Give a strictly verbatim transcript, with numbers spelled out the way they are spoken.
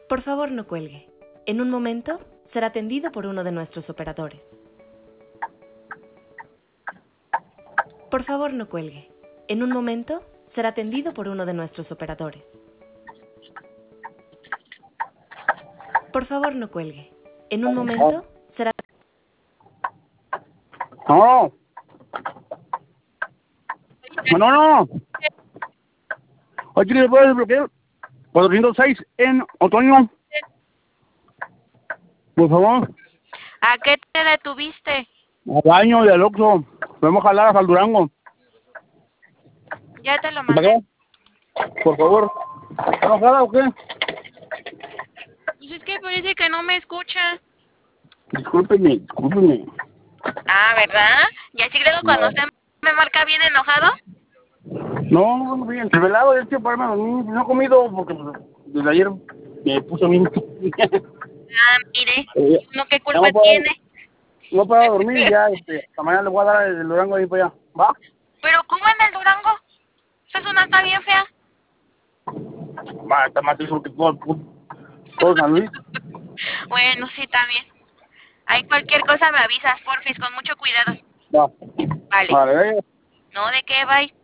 Por favor, no cuelgue. En un momento será atendido por uno de nuestros operadores. Por favor, no cuelgue. En un momento será atendido por uno de nuestros operadores. Por favor, no cuelgue. En un momento será... No. No, no. Oye, ¿le puedes desbloquear? cuatrocientos seis en otoño. Por favor. ¿A qué te detuviste? Al baño del Oxxo. Podemos jalar hasta el Durango. Ya te lo ¿Para mandé. qué? Por favor. ¿Está enojada o qué? Pues es que parece que no me escucha. Discúlpeme, discúlpeme. Ah, ¿verdad? ¿Y así luego cuando usted me marca bien enojado? No, no, bien, velado, es que para a dormir. No he comido porque pues, desde ayer me puse a mí. Ah, mire, Eh, ¿uno qué ya culpa no puedo, tiene? no puedo dormir y ya, este, hasta mañana le voy a dar el Durango ahí para allá. ¿Va? ¿Pero cómo en el Durango? Esa zona está bien fea. Va, está más eso que todo, todo San Luis. Bueno, sí, también. Ahí cualquier cosa me avisas, porfis, con mucho cuidado. Va. Vale. Vale, No, ¿de qué? Bye.